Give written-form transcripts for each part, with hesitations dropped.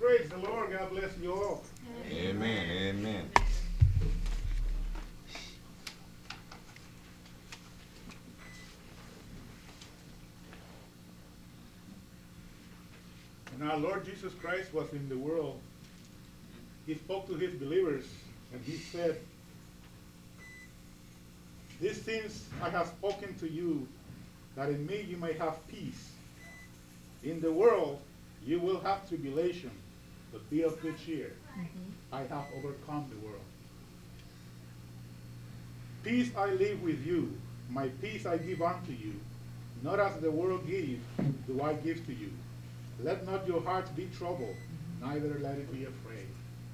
Praise the Lord. God bless you all. Amen. Amen. When our Lord Jesus Christ was in the world, he spoke to his believers and he said, "These things I have spoken to you, that in me you may have peace. In the world you will have tribulation, but be of good cheer. I have overcome the world. Peace I leave with you, my peace I give unto you. Not as the world gives, do I give to you. Let not your hearts be troubled, neither let it be afraid."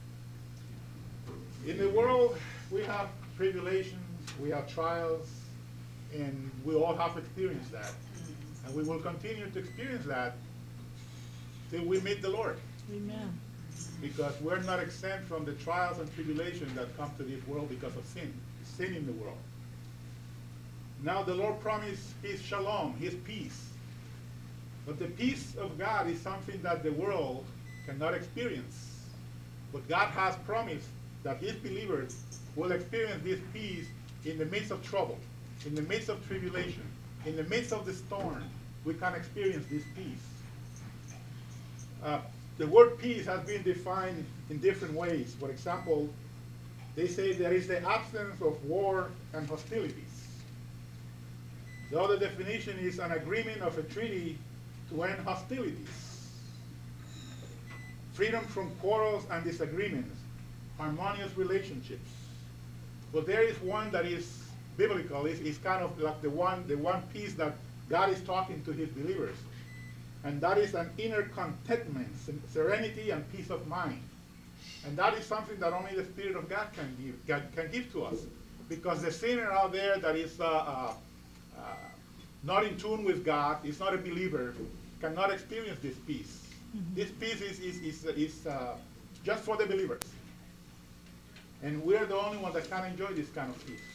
In the world, we have tribulations, we have trials, and we all have experienced that. And we will continue to experience that till we meet the Lord. Amen. Because we're not exempt from the trials and tribulations that come to this world because of sin in the world. Now the Lord promised his shalom, his peace. But the peace of God is something that the world cannot experience. But God has promised that his believers will experience this peace in the midst of trouble, in the midst of tribulation, in the midst of the storm. We can experience this peace. The word peace has been defined in different ways. For example, they say there is the absence of war and hostilities. The other definition is an agreement of a treaty to end hostilities. Freedom from quarrels and disagreements, harmonious relationships. But there is one that is biblical. It's kind of like the one peace that God is talking to his believers. And that is an inner contentment, serenity and peace of mind. And that is something that only the Spirit of God can give to us. Because the sinner out there that is not in tune with God, is not a believer, cannot experience this peace. Mm-hmm. This peace is just for the believers. And we're the only ones that can enjoy this kind of peace.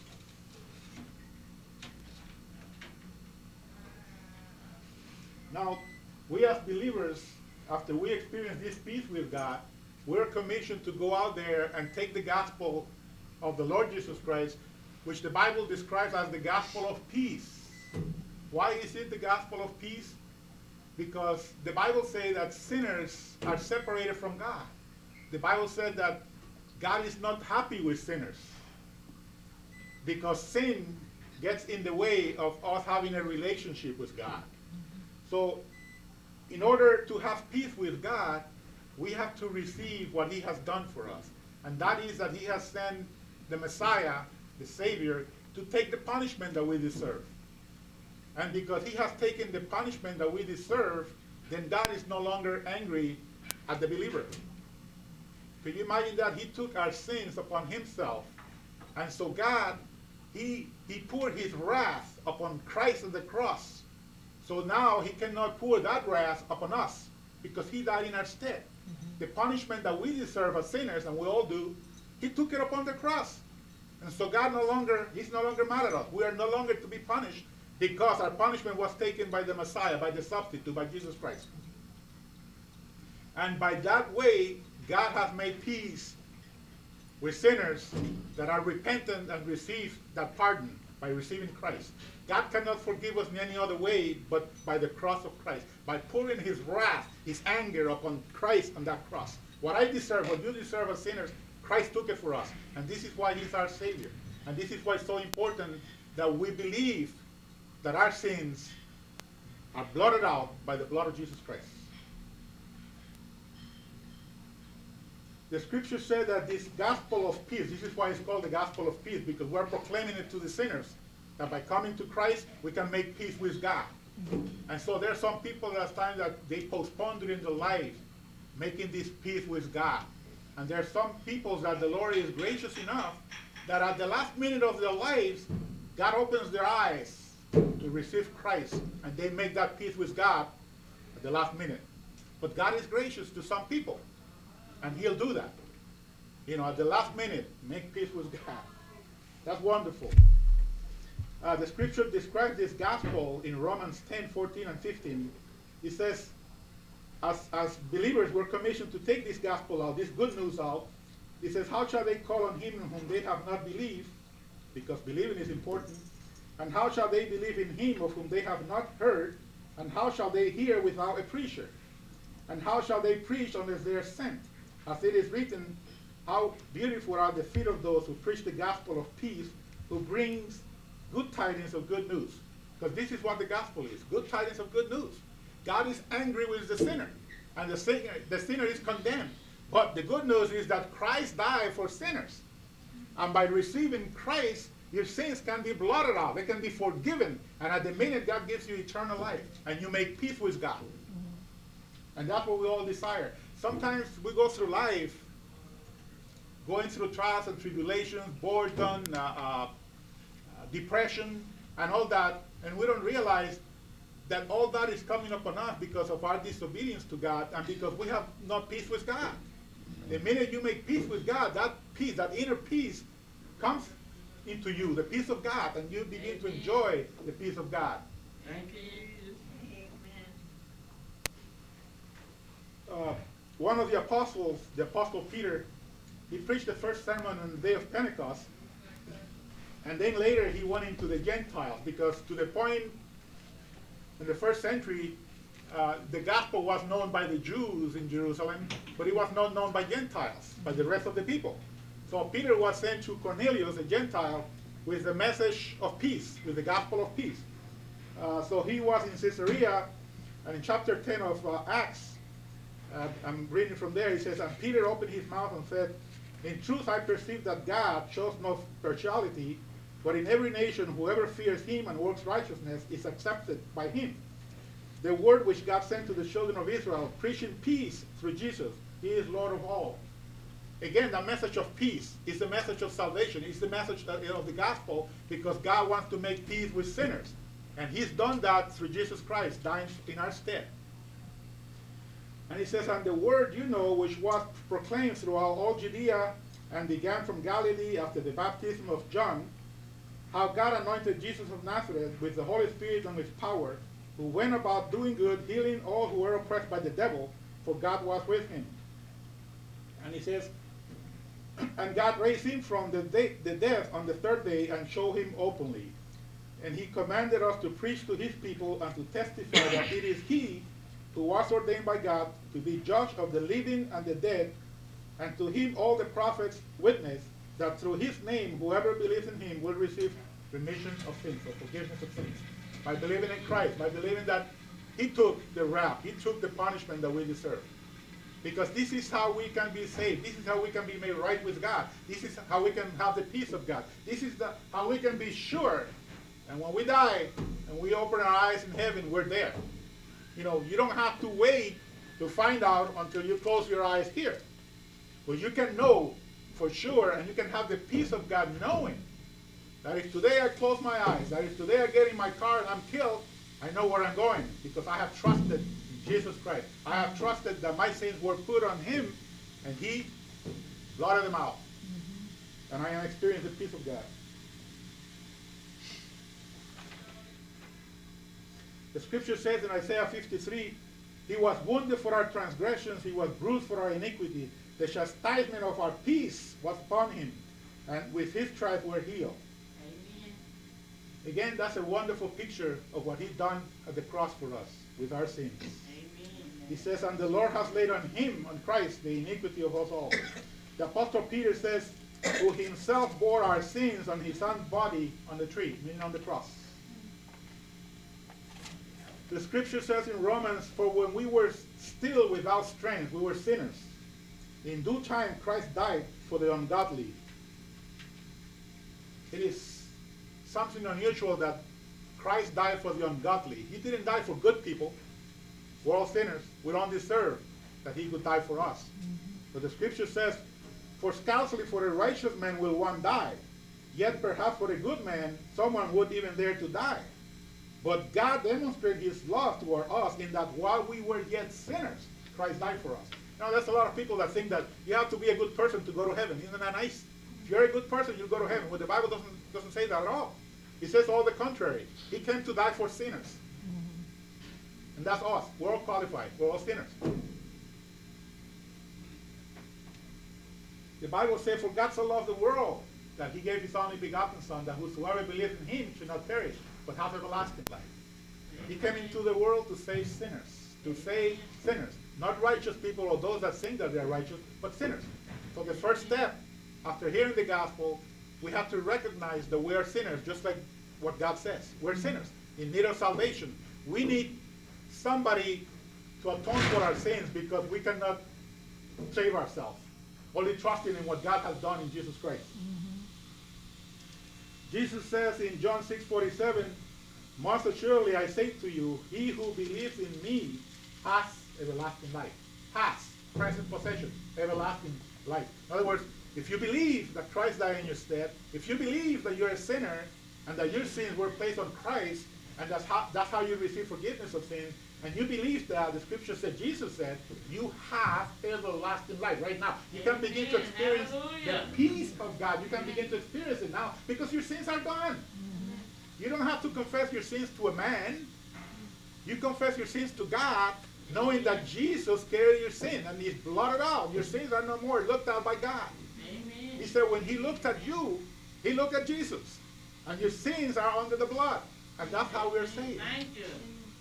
Now, we as believers, after we experience this peace with God, we're commissioned to go out there and take the gospel of the Lord Jesus Christ, which the Bible describes as the gospel of peace. Why is it the gospel of peace? Because the Bible says that sinners are separated from God. The Bible said that God is not happy with sinners because sin gets in the way of us having a relationship with God. So in order to have peace with God, we have to receive what he has done for us. And that is that he has sent the Messiah, the Savior, to take the punishment that we deserve. And because he has taken the punishment that we deserve, then God is no longer angry at the believer. Can you imagine that? He took our sins upon himself. And so God, he poured his wrath upon Christ on the cross. So now he cannot pour that wrath upon us because he died in our stead. Mm-hmm. The punishment that we deserve as sinners, and we all do, he took it upon the cross. And so God he's no longer mad at us. We are no longer to be punished because our punishment was taken by the Messiah, by the substitute, by Jesus Christ. And by that way, God has made peace with sinners that are repentant and receive that pardon by receiving Christ. God cannot forgive us in any other way but by the cross of Christ, by pouring his wrath, his anger upon Christ on that cross. What I deserve, what you deserve as sinners, Christ took it for us. And this is why he's our Savior. And this is why it's so important that we believe that our sins are blotted out by the blood of Jesus Christ. The scripture said that this gospel of peace, this is why it's called the gospel of peace, because we're proclaiming it to the sinners, that by coming to Christ, we can make peace with God. And so there are some people that time that they postpone during their life making this peace with God. And there are some people that the Lord is gracious enough that at the last minute of their lives, God opens their eyes to receive Christ, and they make that peace with God at the last minute. But God is gracious to some people, and he'll do that. You know, at the last minute, make peace with God. That's wonderful. The scripture describes this gospel in Romans 10, 14, and 15. It says, as believers, we're commissioned to take this gospel out, this good news out. He says, how shall they call on him in whom they have not believed? Because believing is important. And how shall they believe in him of whom they have not heard? And how shall they hear without a preacher? And how shall they preach unless they are sent? As it is written, how beautiful are the feet of those who preach the gospel of peace, who brings good tidings of good news. Because this is what the gospel is, good tidings of good news. God is angry with the sinner, and the sinner is condemned. But the good news is that Christ died for sinners. And by receiving Christ, your sins can be blotted out. They can be forgiven. And at the minute, God gives you eternal life. And you make peace with God. And that's what we all desire. Sometimes we go through life going through trials and tribulations, boredom, depression, and all that. And we don't realize that all that is coming upon us because of our disobedience to God and because we have not peace with God. The minute you make peace with God, that peace, that inner peace, comes into you, the peace of God, and you begin to enjoy the peace of God. Thank you. Amen. One of the apostles, the Apostle Peter, he preached the first sermon on the day of Pentecost, and then later he went into the Gentiles, because to the point in the first century, the gospel was known by the Jews in Jerusalem, but it was not known by Gentiles, by the rest of the people. So Peter was sent to Cornelius, a Gentile, with the message of peace, with the gospel of peace. So he was in Caesarea, and in chapter 10 of Acts, I'm reading from there, he says, and Peter opened his mouth and said, in truth I perceive that God shows no partiality, but in every nation whoever fears him and works righteousness is accepted by him. The word which God sent to the children of Israel, preaching peace through Jesus, he is Lord of all. Again, the message of peace is the message of salvation. It's the message of the gospel, because God wants to make peace with sinners. And he's done that through Jesus Christ, dying in our stead. And he says, and the word you know, which was proclaimed throughout all Judea and began from Galilee after the baptism of John, how God anointed Jesus of Nazareth with the Holy Spirit and with power, who went about doing good, healing all who were oppressed by the devil, for God was with him. And he says, and God raised him from the dead on the third day and showed him openly. And he commanded us to preach to his people and to testify that it is he who was ordained by God to be judge of the living and the dead, and to him all the prophets witness that through his name whoever believes in him will receive remission of sins, or forgiveness of sins. By believing in Christ, by believing that he took the wrath, he took the punishment that we deserve. Because this is how we can be saved. This is how we can be made right with God. This is how we can have the peace of God. This is how we can be sure. And when we die and we open our eyes in heaven, we're there. You know, you don't have to wait to find out until you close your eyes here. But you can know for sure, and you can have the peace of God knowing that if today I close my eyes, that if today I get in my car and I'm killed, I know where I'm going, because I have trusted in Jesus Christ. I have trusted that my sins were put on him, and he blotted them out. And I have experienced the peace of God. The scripture says in Isaiah 53, he was wounded for our transgressions, he was bruised for our iniquity. The chastisement of our peace was upon him, and with his stripes we're healed. Amen. Again, that's a wonderful picture of what he done at the cross for us with our sins. Amen. He says, and the Lord has laid on him, on Christ, the iniquity of us all. The Apostle Peter says, who himself bore our sins on his own body on the tree, meaning on the cross. The scripture says in Romans, for when we were still without strength, we were sinners. In due time, Christ died for the ungodly. It is something unusual that Christ died for the ungodly. He didn't die for good people. We're all sinners. We don't deserve that he could die for us. But the scripture says, for scarcely for a righteous man will one die, yet perhaps for a good man someone would even dare to die. But God demonstrated his love toward us in that while we were yet sinners, Christ died for us. Now, there's a lot of people that think that you have to be a good person to go to heaven. Isn't that nice? If you're a good person, you'll go to heaven. Well, the Bible doesn't say that at all. It says all the contrary. He came to die for sinners. And that's us. We're all qualified. We're all sinners. The Bible says, for God so loved the world that he gave his only begotten Son, that whosoever believes in him should not perish, but have everlasting life. He came into the world to save sinners. To save sinners. Not righteous people or those that think that they are righteous, but sinners. So the first step, after hearing the gospel, we have to recognize that we are sinners, just like what God says. We're sinners in need of salvation. We need somebody to atone for our sins because we cannot save ourselves. Only trusting in what God has done in Jesus Christ. Jesus says in John 6:47, most assuredly I say to you, he who believes in me has everlasting life. Has, present possession, everlasting life. In other words, if you believe that Christ died in your stead, if you believe that you're a sinner and that your sins were placed on Christ, and that's how you receive forgiveness of sin, and you believe that, the scripture said, Jesus said, you have everlasting life right now. You can begin to experience the peace of God. You can begin to experience it now because your sins are gone. You don't have to confess your sins to a man. You confess your sins to God, knowing that Jesus carried your sin and he's blotted out. Your sins are no more looked at by God. Amen. He said when he looked at you, he looked at Jesus. And your sins are under the blood. And that's how we're saved. Thank you.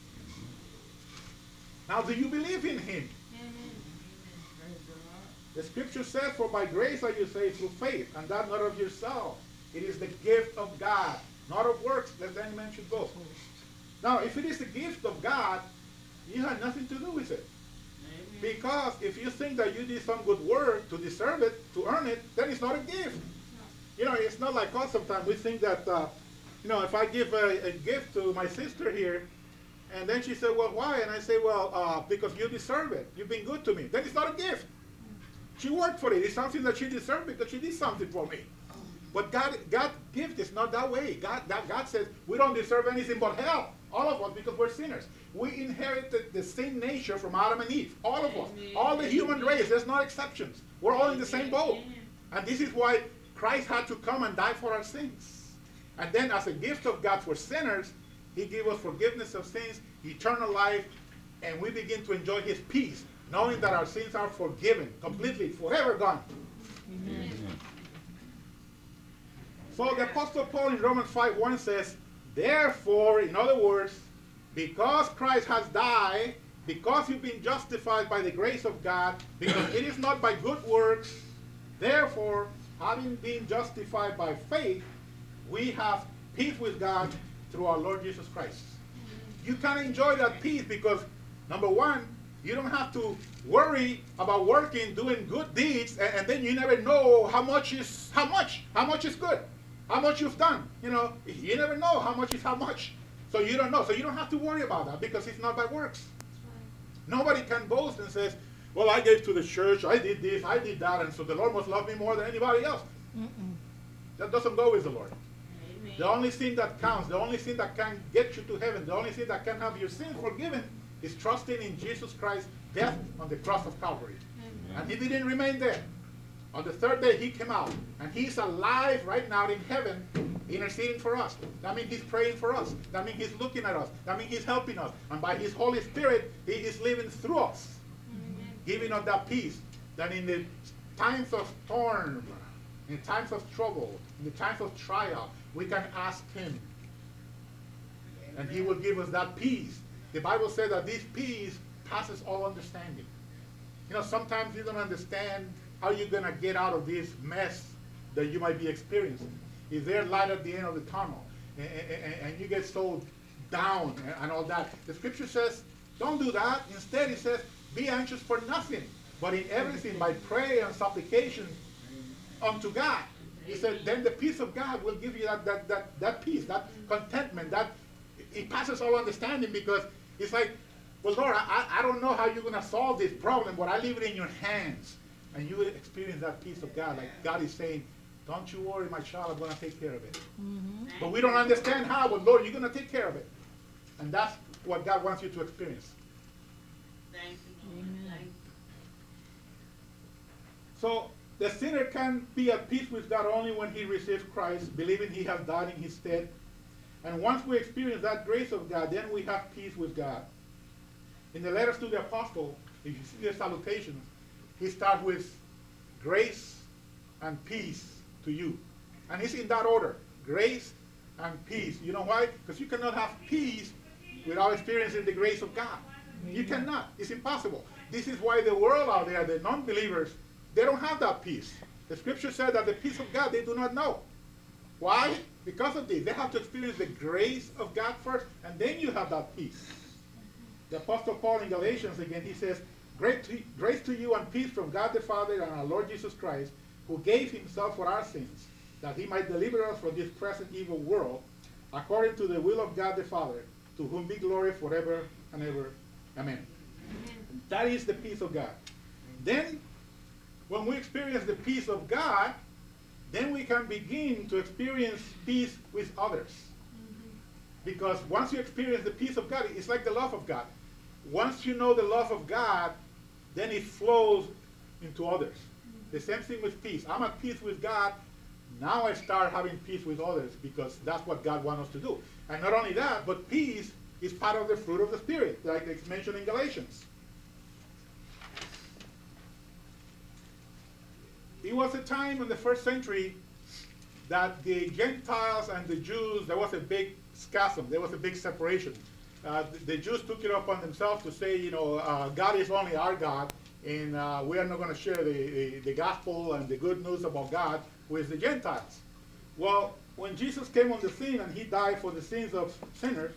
Now, do you believe in him? Praise the Lord. The scripture says, for by grace are you saved through faith, and that not of yourself. It is the gift of God, not of works, lest any man should boast. Now, if it is the gift of God, you have nothing to do with it. Amen. Because if you think that you did some good work to deserve it, to earn it, then it's not a gift. You know, it's not like us sometimes. We think that, if I give a gift to my sister here, and then she said, well, why? And I say, well, because you deserve it. You've been good to me. Then it's not a gift. She worked for it. It's something that she deserved because she did something for me. But God's gift is not that way. God says we don't deserve anything but hell. All of us, because we're sinners. We inherited the same nature from Adam and Eve. All of us. All the human race. There's no exceptions. We're all in the same boat. And this is why Christ had to come and die for our sins. And then as a gift of God for sinners, he gave us forgiveness of sins, eternal life, and we begin to enjoy his peace, knowing that our sins are forgiven, completely, forever gone. Amen. So the Apostle Paul in Romans 5:1 says, therefore, in other words, because Christ has died, because you've been justified by the grace of God, because it is not by good works, therefore, having been justified by faith, we have peace with God through our Lord Jesus Christ. You can enjoy that peace because, number one, you don't have to worry about working, doing good deeds, and then you never know how much is good, how much you've done. You never know how much is how much. So you don't know. So you don't have to worry about that because it's not by works. Nobody can boast and says, well, I gave to the church, I did this, I did that, and so the Lord must love me more than anybody else. That doesn't go with the Lord. Amen. The only thing that counts, the only thing that can get you to heaven, the only thing that can have your sins forgiven is trusting in Jesus Christ's death on the cross of Calvary. And he didn't remain there. On the third day, he came out. And he's alive right now in heaven, interceding for us. That means he's praying for us. That means he's looking at us. That means he's helping us. And by his Holy Spirit, he is living through us, giving us that peace that in the times of storm, in times of trouble, in the times of trial, we can ask him. And he will give us that peace. The Bible says that this peace passes all understanding. Sometimes you don't understand how you're going to get out of this mess that you might be experiencing. Is there light at the end of the tunnel? And you get so down and all that. The scripture says, don't do that. Instead, it says, be anxious for nothing, but in everything by prayer and supplication unto God. He said, then the peace of God will give you that peace, that contentment, that it passes all understanding, because it's like, well, Lord, I don't know how you're going to solve this problem, but I leave it in your hands. And you will experience that peace of God. Like God is saying, don't you worry, my child, I'm going to take care of it. But we don't understand how, but Lord, you're going to take care of it. And that's what God wants you to experience. Thank you, Lord. Thank you. So the sinner can be at peace with God only when he receives Christ, believing he has died in his stead. And once we experience that grace of God, then we have peace with God. In the letters to the apostle, if you see the salutations, he starts with grace and peace to you. And it's in that order, grace and peace. You know why? Because you cannot have peace without experiencing the grace of God. You cannot. It's impossible. This is why the world out there, the non-believers, they don't have that peace. The scripture said that the peace of God they do not know. Why? Because of this. They have to experience the grace of God first, and then you have that peace. The Apostle Paul in Galatians, again, he says, grace to you and peace from God the Father and our Lord Jesus Christ, who gave himself for our sins, that he might deliver us from this present evil world, according to the will of God the Father, to whom be glory forever and ever. Amen. That is the peace of God. Then, when we experience the peace of God, then we can begin to experience peace with others. Because once you experience the peace of God, it's like the love of God. Once you know the love of God, then it flows into others. The same thing with peace. I'm at peace with God. Now I start having peace with others because that's what God wants us to do. And not only that, but peace is part of the fruit of the Spirit, like it's mentioned in Galatians. It was a time in the first century that the Gentiles and the Jews, there was a big schism, there was a big separation. The Jews took it upon themselves to say, God is only our God, and we are not going to share the gospel and the good news about God with the Gentiles. Well, when Jesus came on the scene and he died for the sins of sinners,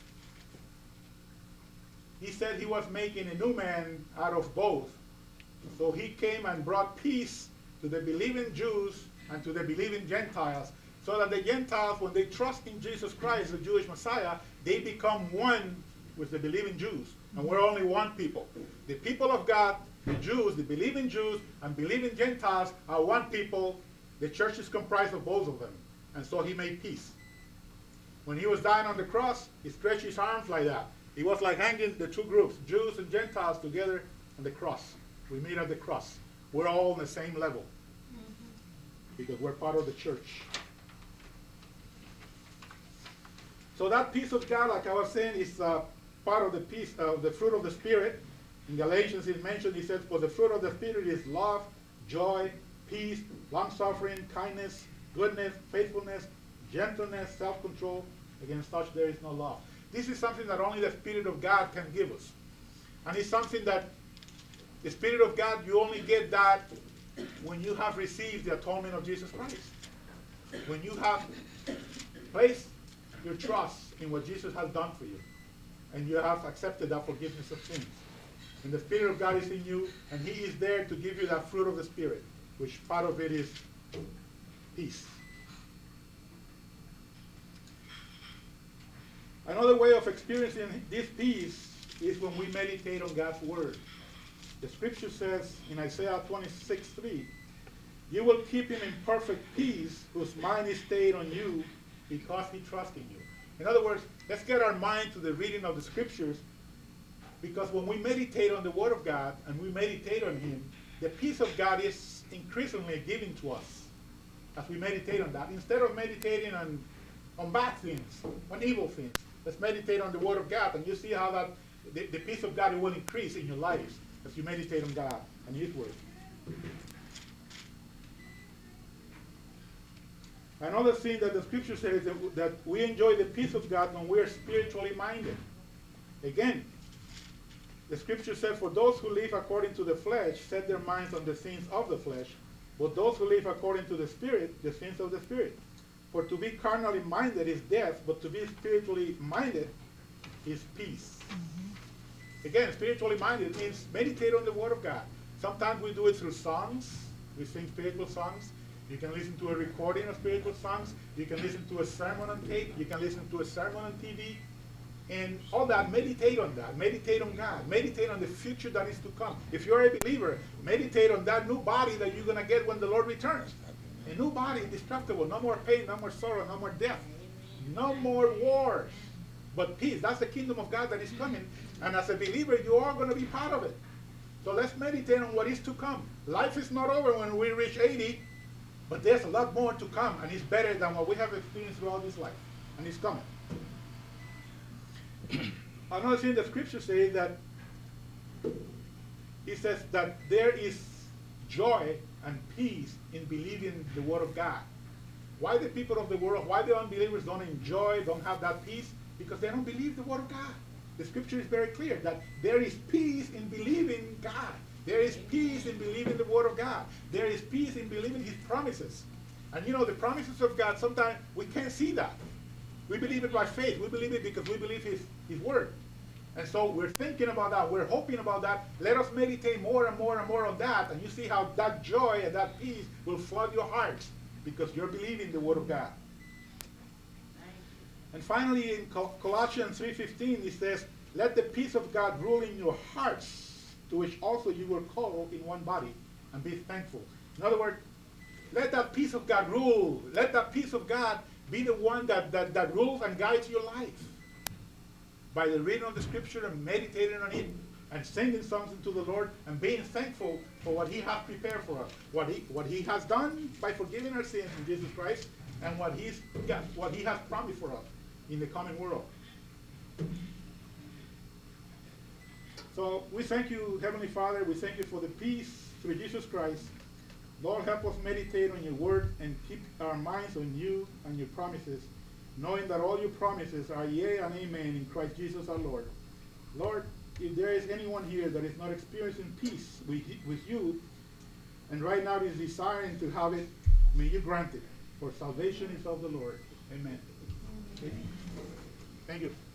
he said he was making a new man out of both. So he came and brought peace to the believing Jews and to the believing Gentiles, so that the Gentiles, when they trust in Jesus Christ, the Jewish Messiah, they become one with the believing Jews. And we're only one people. The people of God, the Jews, the believing Jews, and believing Gentiles are one people. The church is comprised of both of them. And so he made peace. When he was dying on the cross, he stretched his arms like that. It was like hanging the two groups, Jews and Gentiles, together on the cross. We meet at the cross. We're all on the same level because we're part of the church. So that peace of God, like I was saying, is part of the peace of the fruit of the Spirit. In Galatians it mentioned, he says, for the fruit of the Spirit is love, joy, peace, long-suffering, kindness, goodness, faithfulness, gentleness, self-control. Against such there is no law. This is something that only the Spirit of God can give us. And it's something that the Spirit of God, you only get that when you have received the atonement of Jesus Christ. When you have placed your trust in what Jesus has done for you, and you have accepted that forgiveness of sins. And the Spirit of God is in you, and he is there to give you that fruit of the Spirit, which part of it is peace. Another way of experiencing this peace is when we meditate on God's Word. The scripture says in Isaiah 26:3, you will keep him in perfect peace whose mind is stayed on you because he trusts in you. In other words, let's get our mind to the reading of the scriptures, because when we meditate on the Word of God and we meditate on him, the peace of God is increasingly given to us as we meditate on that. Instead of meditating on bad things, on evil things, let's meditate on the Word of God, and you see how that the peace of God will increase in your lives as you meditate on God and his Word. Another thing that the scripture says is that we enjoy the peace of God when we are spiritually minded. Again, the scripture says, for those who live according to the flesh set their minds on the things of the flesh, but those who live according to the Spirit, the things of the Spirit. For to be carnally minded is death, but to be spiritually minded is peace. Again, spiritually minded means meditate on the Word of God. Sometimes we do it through songs. We sing spiritual songs. You can listen to a recording of spiritual songs. You can listen to a sermon on tape. You can listen to a sermon on TV. And all that, meditate on that. Meditate on God. Meditate on the future that is to come. If you're a believer, meditate on that new body that you're going to get when the Lord returns. A new body, indestructible. No more pain, no more sorrow, no more death. No more wars. But peace. That's the kingdom of God that is coming. And as a believer, you are going to be part of it. So let's meditate on what is to come. Life is not over when we reach 80, but there's a lot more to come, and it's better than what we have experienced throughout this life. And it's coming. Another thing the scripture says that it says that there is joy and peace in believing the Word of God. Why the people of the world, why the unbelievers don't enjoy, don't have that peace? Because they don't believe the Word of God. The scripture is very clear that there is peace in believing God. There is peace in believing the Word of God. There is peace in believing His promises. And you know, the promises of God, sometimes we can't see that. We believe it by faith. We believe it because we believe His Word. And so we're thinking about that. We're hoping about that. Let us meditate more and more and more on that. And you see how that joy and that peace will flood your hearts because you're believing the Word of God. And finally, in Colossians 3:15, it says, let the peace of God rule in your hearts, to which also you were called in one body, and be thankful. In other words, let that peace of God rule. Let that peace of God be the one that rules and guides your life. By the reading of the scripture and meditating on it, and singing songs unto the Lord, and being thankful for what He has prepared for us. What He has done by forgiving our sins in Jesus Christ, and what He has promised for us in the coming world. So we thank you, Heavenly Father. We thank you for the peace through Jesus Christ. Lord, help us meditate on your word and keep our minds on you and your promises, knowing that all your promises are yea and amen in Christ Jesus our Lord. Lord, if there is anyone here that is not experiencing peace with you, and right now is desiring to have it, may you grant it. For salvation is of the Lord. Amen. Okay. Thank you.